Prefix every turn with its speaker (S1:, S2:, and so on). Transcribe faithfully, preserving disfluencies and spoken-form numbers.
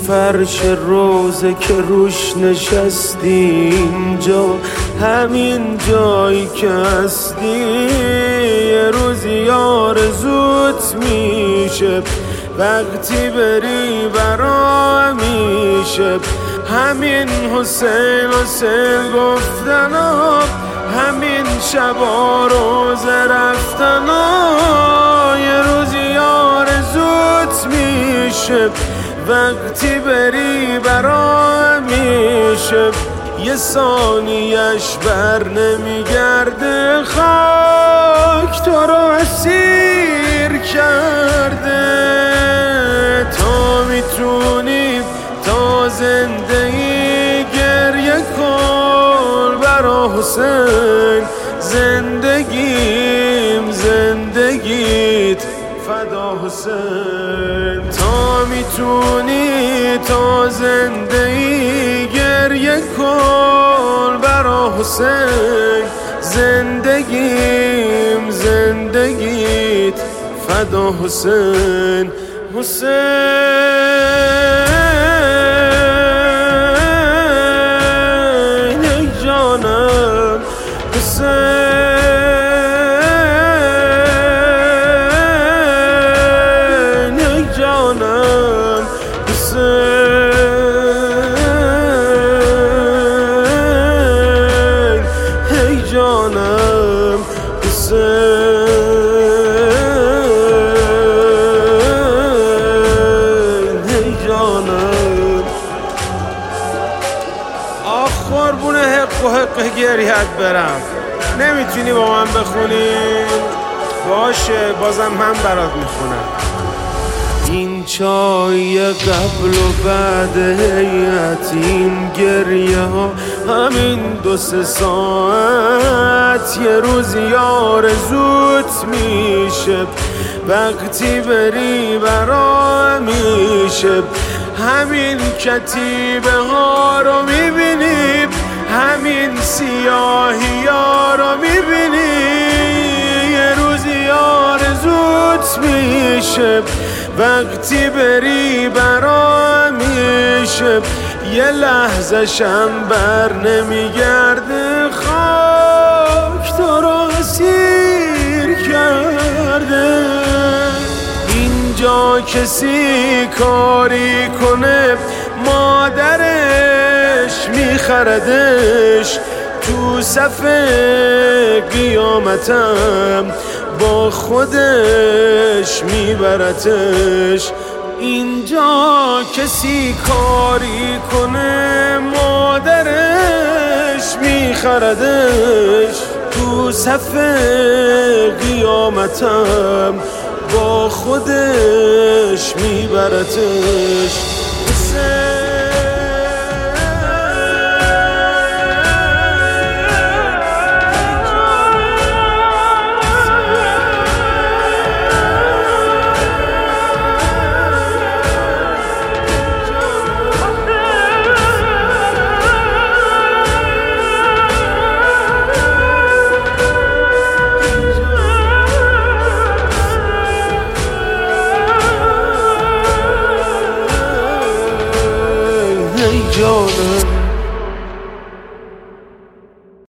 S1: فرش روزه که روش نشستی، اینجا همین جایی که هستی. یه روزی آرزوت میشه وقتی بری برا میشه. همین حسین حسین گفتنا، همین شبا روزه رفتنا. یه روزی آرزوت میشه وقتی بری برا میشه. یه ثانیش بر نمیگرده، خاک تو رو اسیر کرده. تا میتونی تا زندگی گریه کن برا حسین. زندگیم زندگیت فدا حسین. تا میتونی تا زندگی گریه کن برا حسین. زندگیم زندگیت فدا حسین. حسین ای جانم، حسین ای جانم، حسین ای جانم، حسین ای جانم. آخ قربون حق و حق گریهت برم. نمیتونی با من بخونی؟ باشه بازم من برات میخونم. این چای قبل و بعد هیئت، این گریه ها همین دو سه ساعت. یه روزی آرزوت میشه وقتی بری برا میشه. همین کتیبه ها رو میبینی، همین سیاهی ها رو میبینی. یه روزی آرزوت میشه وقتی بری برا میشه. یه لحظه شم بر نمیگرده، خاک تو رو اسیر کرده. اینجا کسی کاری کنه مادرش میخردش. تو صف قیامتم با خودش میبرتش. اینجا کسی کاری کنه مادرش میخردش. تو صف قیامتم با خودش میبرتش.